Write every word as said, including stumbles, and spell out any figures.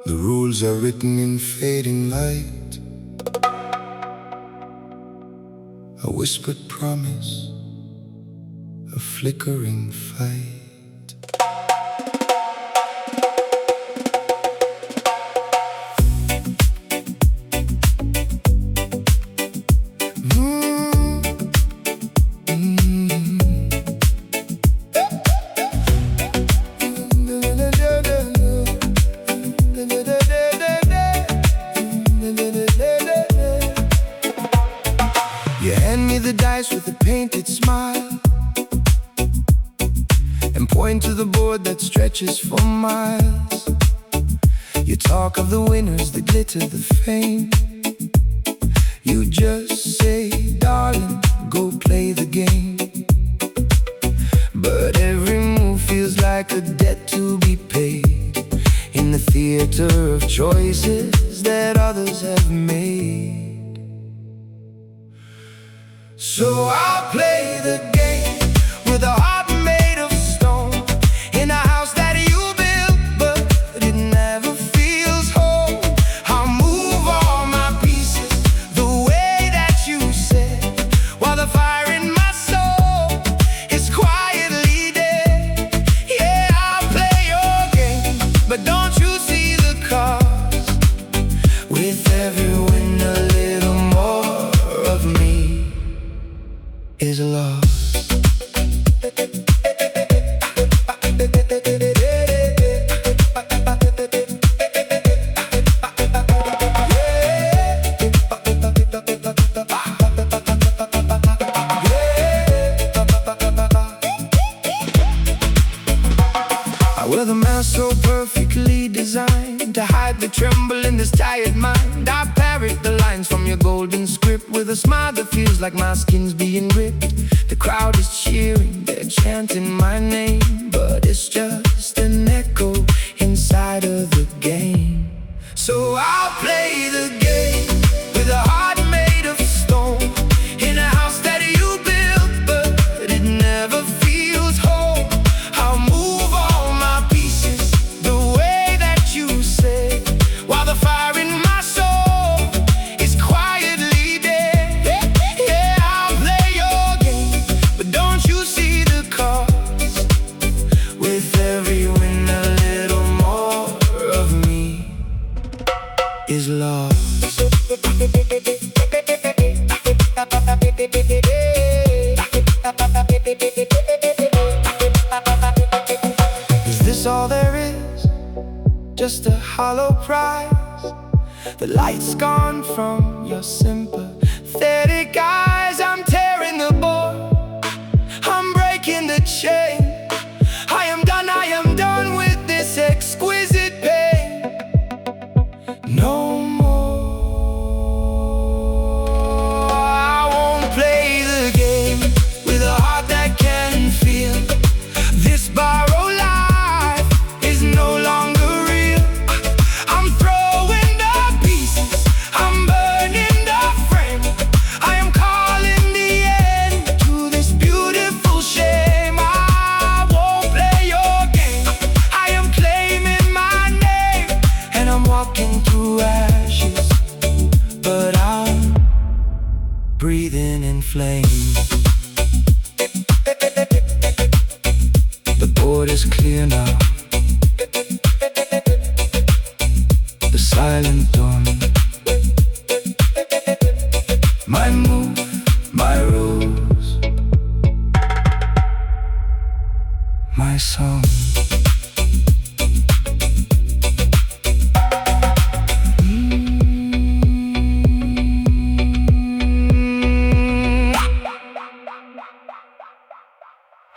The rules are written in fading light, a whispered promise, a flickering fight. You hand me the dice with a painted smile and point to the board that stretches for miles. You talk of the winners, the glitter, the fame. You just say, darling, go play the game. But every move feels like a debt to be paid in the theater of choices that others have made. So I'll play the game with a heart made of stone, in a house that you built, but it never feels home. I'll move all my pieces the way that you said, while the fire in my soul is quietly dead. Yeah, I'll play your game, but don't you see the cost? With every win a little more of me is lost. I wear the mask so perfectly designed to hide the tremble in this tired mind. I parrot the lines from your golden script with a smile that feels like my skin's being ripped. The crowd is cheering, they're chanting my name, but it's just an echo inside of the game. So I'll play the game with a heart made of stone, in a house that you built, but it never feels home. I'll move all my pieces the way that you said, while the fire in my soul is quietly dead. Yeah, I'll play your game, but don't you see the cost? With every win a little more of me is lost. Is this all there is? Just a hollow prize? The light's gone from your sympathetic eyes. I'm tearing the board, I'm breaking the chain. I am done, I am done with this exquisite pain. No more, I won't play the game with a heart that can feel. This borrowed life is no longer real. I'm throwing the pieces, I'm burning the frame. I am calling the end to this beautiful shame. I won't play your game, I am claiming my name, and I'm walking through ashes, but I'm breathing in flames. The board is clear now, the silent dawn. My move, my rules, my song.